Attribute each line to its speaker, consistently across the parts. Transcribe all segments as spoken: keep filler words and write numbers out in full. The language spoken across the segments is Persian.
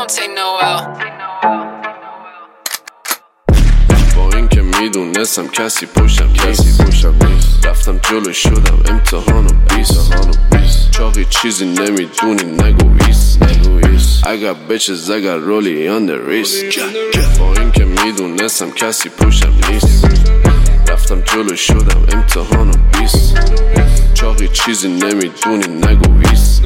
Speaker 1: don't take no L.
Speaker 2: با این که میدونستم کسی پشتم کسی پشتم نیست، رفتم جلو شدم امتحانو بیست چاقی چیزی نمیدونی نگو ویس اگر بچز اگر رولی on the wrist. با این که میدونستم کسی پشتم نیست، رفتم جلو شدم امتحانو بیست چاقی چیزی نمیدونی نگو ویس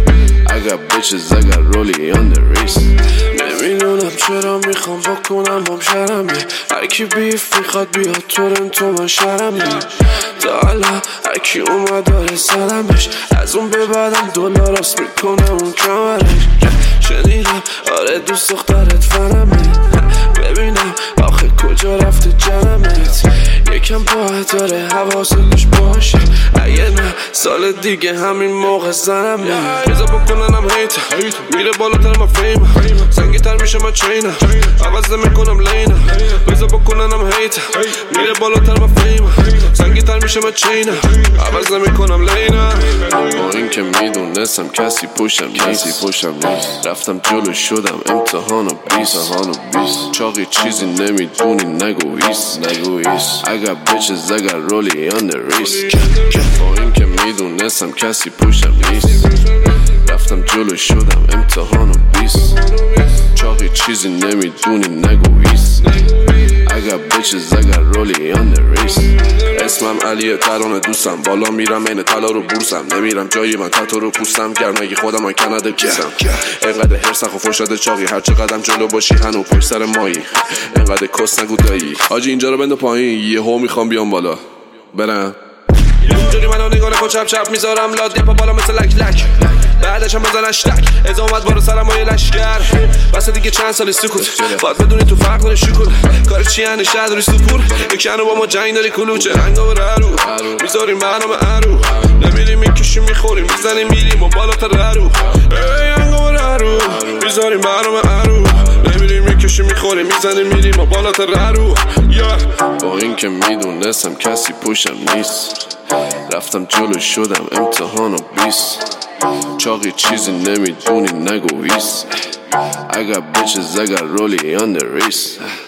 Speaker 2: اگر بچز اگر رولی on the wrist. نمیدونم چرا میخوام بکنم بام شرمی، هرکی بیف میخواد بیاد تورنتو من شرمی، تا حالا هرکی اومد داره سلمش، از اون به بعدم دلاراست میکنه اون کمرش. شنیدم آره دوست دخترت فرمه، ببینم آخه کجا رفته جنمت، یکم باید داره حواست بهش باشه، اگه نه سال دیگه همین موقع زنمه. ریزا بکننم هیت میره بالاتر من فیمم، سنگی تر میشه من چینم، عوض نمیکنم لینم. ریزا بکننم هیت میره بالاتر من فیمم، سنگی تر میشه من چینم، عوض نمیکنم لینم. با این که میدونستم کسی پشتم کسی پشتم نیست، رفتم جلو شدم امتحانو بیست چاقی چیزی نمیدونی نگو ویس اگر بچز اگر رولی on the wrist. با این که میدونستم کسی پشتم نیست، رفتم جلو شدم امتحانو بیست چاقی چیزی نمیدونی نگو ویس اگر بچز اگر رولی on the wrist. اسمم علیه ترانه دوستم، بالا میرم این طلا رو بورسم، نمیرم جایی من تاتو رو پوستم، گرمگی خودم من کنده کیسم. اینقدر هرسخ و فرشاد چاقی، هر چه قدم جلو باشی هنو پشت سر مایی، اینقدر کس نگو دایی آجی اینجا رو بنده پایین، یه هو میخوام بیام بالا برم اینجوری منو نگاه نکن چپ چپ میذارم لاد پا بالا مثل لک لک، بعدش هم بزن اشتک از اومد بارو سرم های لشگر، بس دیگه چند سالی سکوت باید بدونی تو فرق داری شکل، کار چی هنه شهر داری سپور، یکنو با ما جنگ داری کلوچه رنگ و ررو میذاریم برنامه ارو، نمیریم میکشیم میخوریم میزنیم میریم و بالاتر ررو رنگ و ررو میذاریم برنامه ارو، نمیریم میکشیم میخوریم میزنیم میریم و بالاتر ررو. با این که میدونستم کسی پشتم نیست، رفتم جلو شدم امتحانو بیست چاقی چیزی نمیدونی نگو ویس اگر بچز اگر رولی on the wrist.